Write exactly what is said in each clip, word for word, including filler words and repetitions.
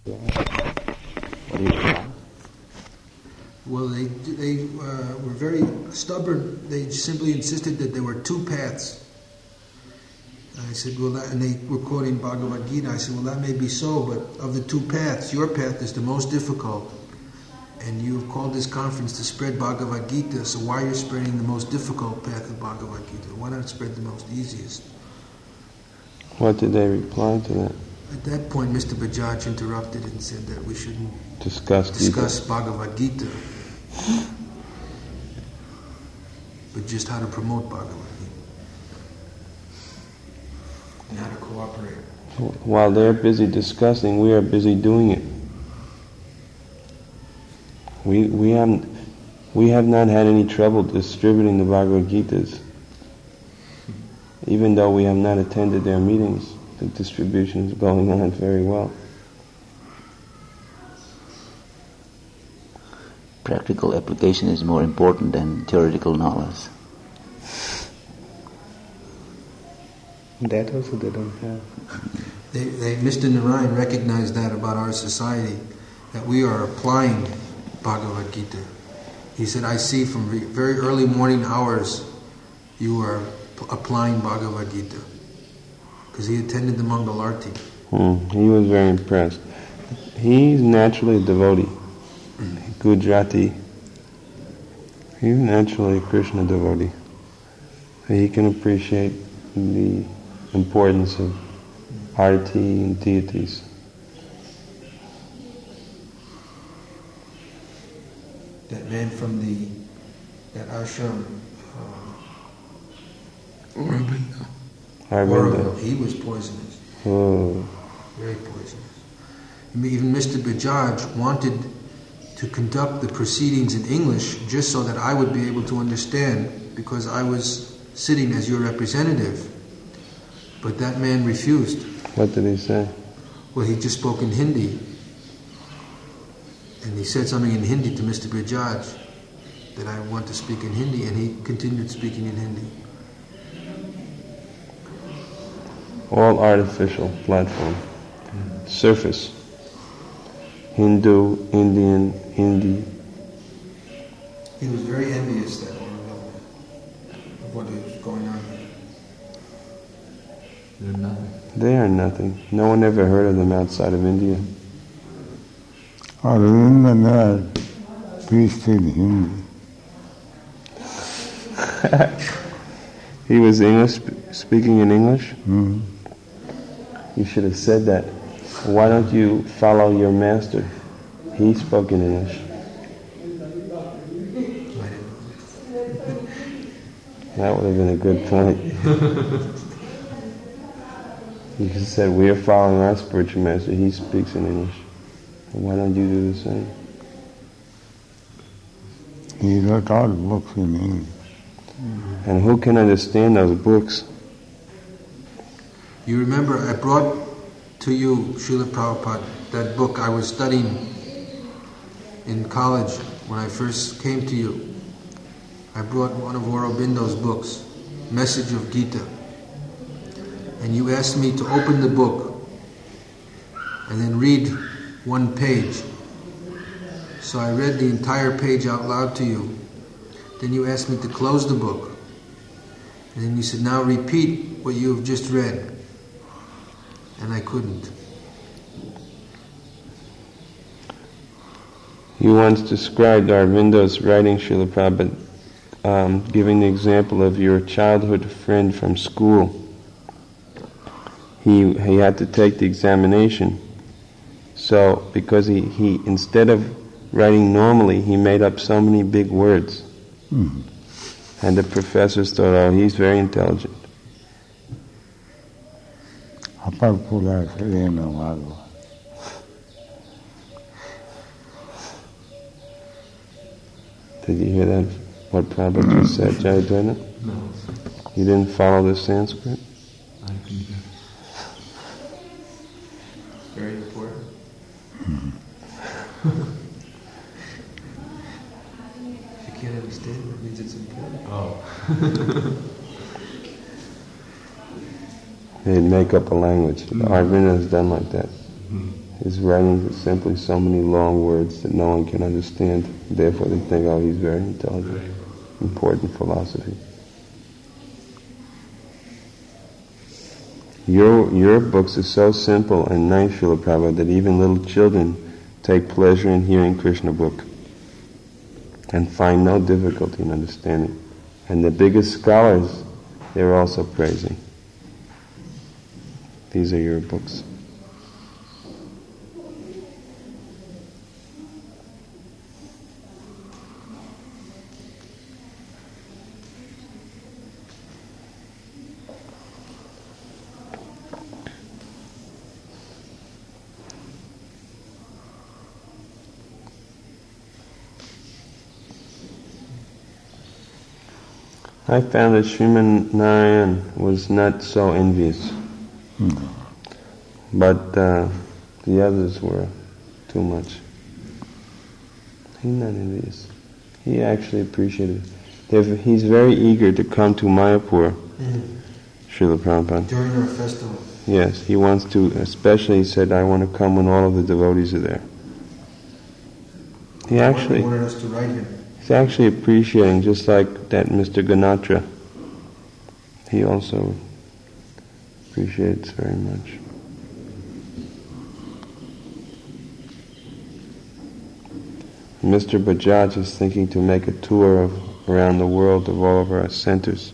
What do you reply? Well, they they uh, were very stubborn. They simply insisted that there were two paths. I said, well, that, and they were quoting Bhagavad Gita. I said, well, that may be so, but of the two paths, your path is the most difficult. And you've called this conference to spread Bhagavad Gita, so why are you spreading the most difficult path of Bhagavad Gita? Why not spread the most easiest? What did they reply to that? At that point, Mister Bajaj interrupted and said that we shouldn't discuss, discuss Gita. Bhagavad Gita, but just how to promote Bhagavad Gita and how to cooperate. While they're busy discussing, we are busy doing it. We we haven't we have not had any trouble distributing the Bhagavad Gitas. Even though we have not attended their meetings, the distribution is going on very well. Practical application is more important than theoretical knowledge. That also they don't have. They, they, Mister Narayan recognized that about our society, that we are applying Bhagavad Gita. He said, I see from re- very early morning hours you are p- applying Bhagavad Gita. Because he attended the Mangal Arti. Hmm, he was very impressed. He's naturally a devotee. Gujarati. He's naturally a Krishna devotee. He can appreciate the importance of arti and deities. That man from the that ashram, uh, Aurobindo. Aurobindo, he was poisonous. Oh. Very poisonous. I mean, even Mister Bajaj wanted to conduct the proceedings in English just so that I would be able to understand, because I was sitting as your representative. But that man refused. What did he say? Well, he just spoke in Hindi. And he said something in Hindi to Mister Bajaj, that I want to speak in Hindi, and he continued speaking in Hindi. All artificial platform. Mm. Surface. Hindu, Indian, Hindi. He was very envious that of what is going on there. They're nothing. They are nothing. No one ever heard of them outside of India. Arvind preached in Hindi. He was English, speaking in English? Mm-hmm. You should have said that. Why don't you follow your master? He spoke in English. That would have been a good point. You could have said, we are following our spiritual master. He speaks in English. Why don't you do the same? He wrote all books in English. And who can understand those books? You remember I brought to you, Srila Prabhupada, that book I was studying in college when I first came to you. I brought one of Aurobindo's books, Message of Gita. And you asked me to open the book and then read one page. So I read the entire page out loud to you. Then you asked me to close the book. And then you said, now repeat what you have just read. And I couldn't. You once described Aurobindo writing, Srila Prabhupada, um, giving the example of your childhood friend from school. He he had to take the examination. So, because he, he instead of writing normally, he made up so many big words. Mm-hmm. And the professors thought, oh, he's very intelligent. Did you hear that? What Prabhupada just said, Jayadvaita? No. You didn't follow the Sanskrit? I can get Very important. If you can't understand, it means it's important. Oh. They'd make up a language. Mm. Aurobindo has done like that. His writings are simply so many long words that no one can understand. Therefore they think, oh, he's very intelligent. Important philosophy. Your your books are so simple and nice, Srila Prabhupada, that even little children take pleasure in hearing Krishna book and find no difficulty in understanding. And the biggest scholars, they're also praising. These are your books. I found that Sriman Narayan was not so envious, No. but uh, the others were too much. He's not envious. He actually appreciated it. They've, he's very eager to come to Mayapur, Mm. Srila Prabhupada. During our festival. Yes, he wants to, especially he said, I want to come when all of the devotees are there. He actually... He wanted us to write him. He's actually appreciating, just like that Mister Ganatra. He also appreciates very much. Mister Bajaj is thinking to make a tour of around the world of all of our centers.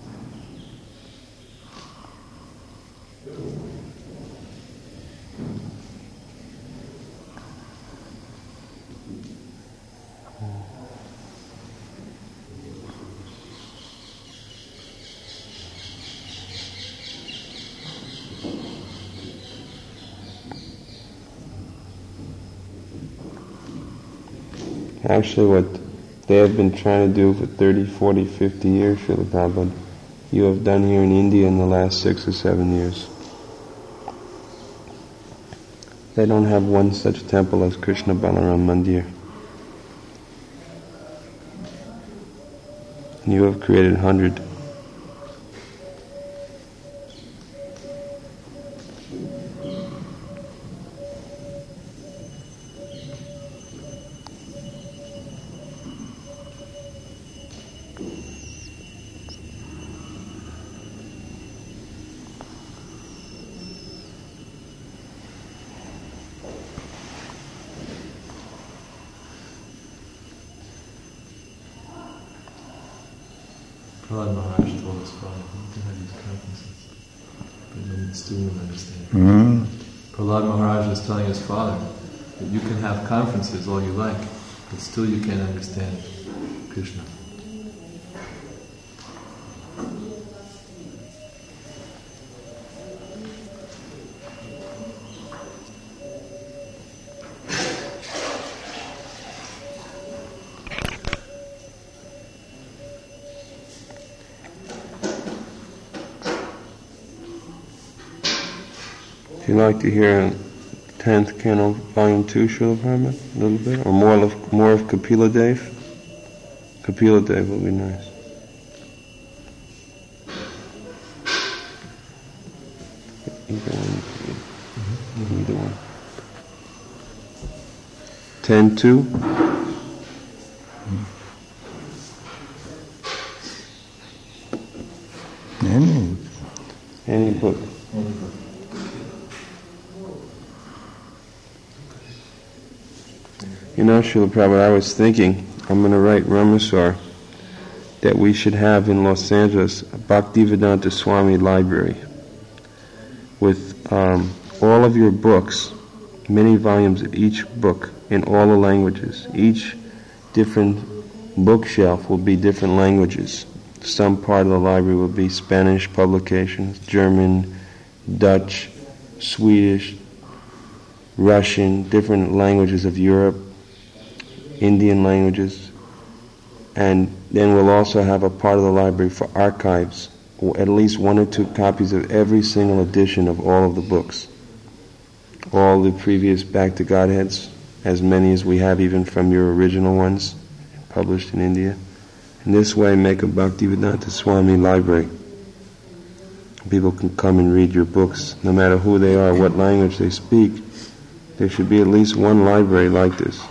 Actually, what they have been trying to do for thirty, forty, fifty years, Srila Prabhupada, you have done here in India in the last six or seven years. They don't have one such temple as Krishna Balaram Mandir. You have created a hundred. Prahlad Maharaj told us, Father, you can have these conferences, but then still wouldn't understand. Hmm? Prahlad Maharaj was telling his father that you can have conferences all you like, but still you can't understand Krishna. If you'd like to hear tenth Canto, Volume two, Srila Prabhupada, a little bit, or more of more of Kapila Dev, Kapila Dev would be nice. Either one, either one. Ten two. Any. Any book. You know, Srila Prabhupada, I was thinking, I'm going to write Ramaswar, that we should have in Los Angeles a Bhaktivedanta Swami library with um, all of your books, many volumes of each book in all the languages. Each different bookshelf will be different languages. Some part of the library will be Spanish publications, German, Dutch, Swedish, Russian, different languages of Europe, Indian languages, and then we'll also have a part of the library for archives, or at least one or two copies of every single edition of all of the books. All the previous Back to Godheads, as many as we have even from your original ones, published in India. In this way, make a Bhaktivedanta Swami library. People can come and read your books, no matter who they are, what language they speak. There should be at least one library like this.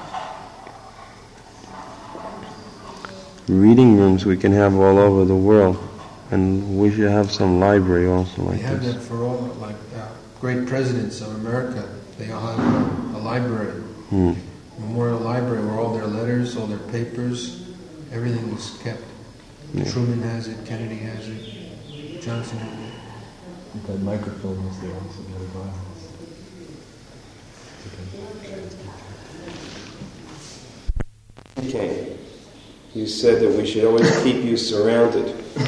Reading rooms we can have all over the world, and we should have some library also like They have this. that for all, like uh, great presidents of America. They all have a, a library, Hmm. memorial library, where all their letters, all their papers, everything is kept. Yeah. Truman has it, Kennedy has it, Johnson has it. That microphone was there also, the other violence. Okay. You said that we should always keep you surrounded.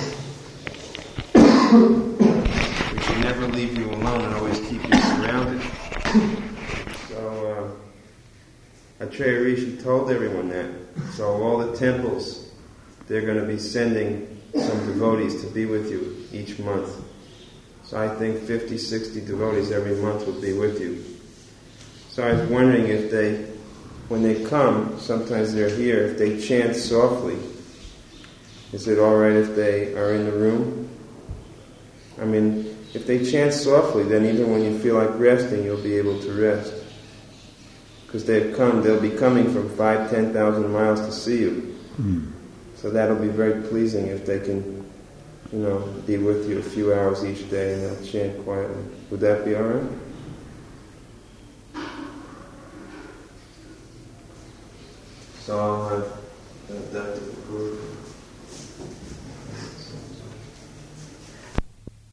We should never leave you alone and always keep you surrounded. So, uh, Atraya Rishi told everyone that. So all the temples, they're going to be sending some devotees to be with you each month. So I think fifty, sixty devotees every month will be with you. So I was wondering if they, when they come, sometimes they're here, if they chant softly, is it all right if they are in the room? I mean, if they chant softly, then even when you feel like resting, you'll be able to rest. Because they've come, they'll be coming from five, ten thousand miles to see you. Mm. So that'll be very pleasing if they can, you know, be with you a few hours each day and they'll chant quietly. Would that be all right? So I'll have that to the group.